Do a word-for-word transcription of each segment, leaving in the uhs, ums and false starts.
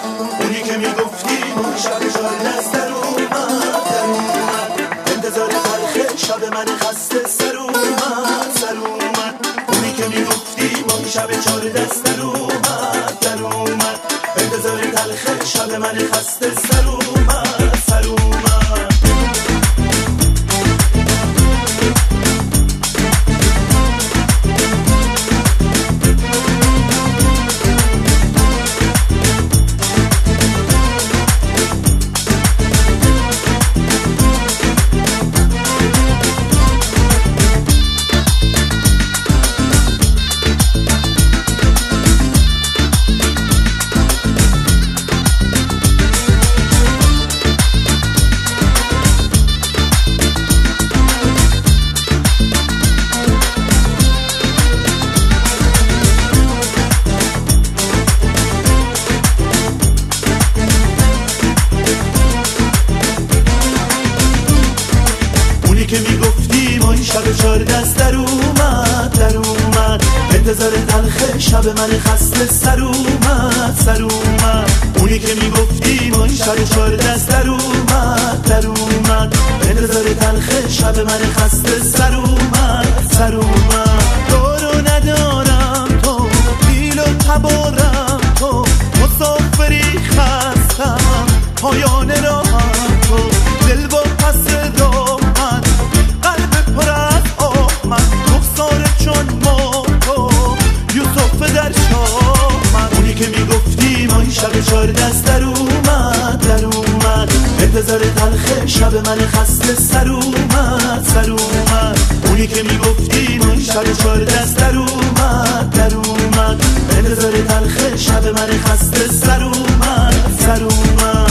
اونی که میگفتی اون شب چار دست در اومد در اومد انتظار تلخ شب من خسته سر اومد سر اومد اونی که میگفتی اون شب چار دست در اومد در اومد انتظار تلخ شب من خسته سر اومد سر اومد که میگفتی ما این شب چار دست در اومد در اومد انتظار تلخ شب من خسته سر اومد سر اومد اونی که میگفتی ما این شب چار دست در اومد در اومد انتظار تلخ شب من خسته سر اومد سر اومد تو رو ندارم تو دیل و تبارم تو مسافری خستم پایان راهم تو دل با پس راه چون ما تو یوسف در شام اونی که میگفتی ما این شب چار دست در اومد در اومد انتظار تلخ شب من خسته سر اومد سر اومد اونی که میگفتی ما این شب چار دست در اومد در اومد انتظار تلخ شب من خسته سر اومد سر اومد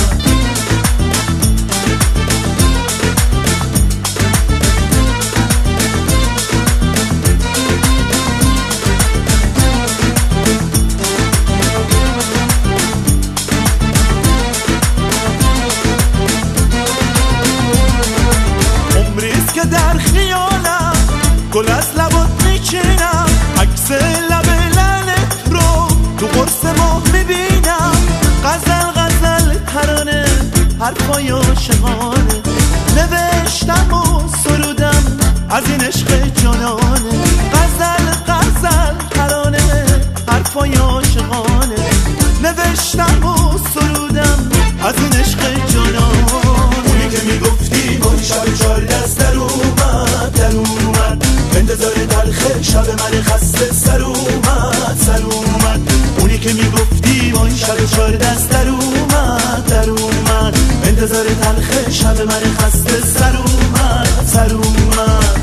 در خیالم گل از لبات میچینم عکس لب لعنت رو تو قرص ماه میبینم غزل غزل ترانه حرفای عاشقانه نوشتم و سرودم از این عشق جانانه غزل غزل ترانه حرفای عاشقانه نوشتم و سرودم از این عشق جانانه اونی که میگفتی با شب چار دست در اومد در اومد انتظار تلخ شب من خسته سر اومد سر اومد اونی که میگفتی با این شب چار دست در اومد در اومد انتظار تلخ شب من خسته سر اومد سر اومد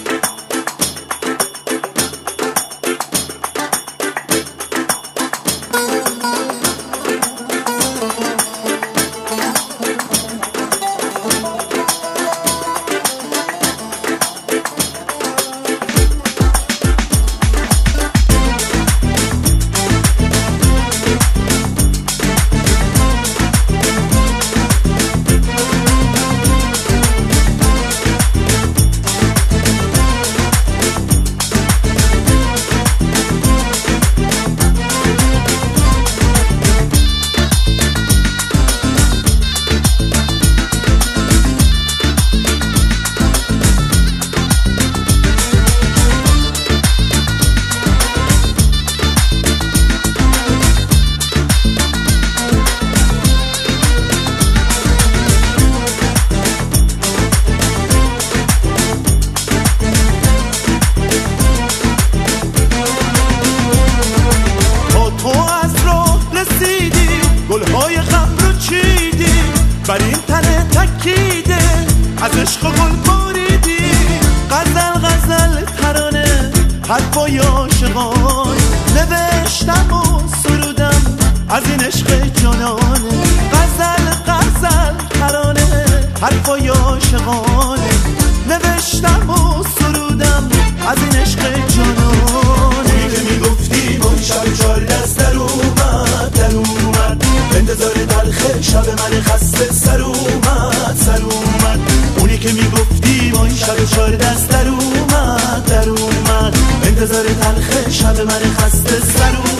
گلهای غم رو چیدی بر این تنه تکیده از عشق و گل باریدی غزل غزل ترانه حرفای عاشقان نوشتم و سرودم از این عشق جانانه غزل غزل ترانه حرفای عاشقانه نوشتم و سرودم از این عشق جانانه که میگفتی با این شب چار دست در اومد در اومد انتظار تلخ شب من خسته سر اومد سر اومد اونی که میگفتی با این شب چار دست در اومد در اومد انتظار تلخ شب من خسته سر اومد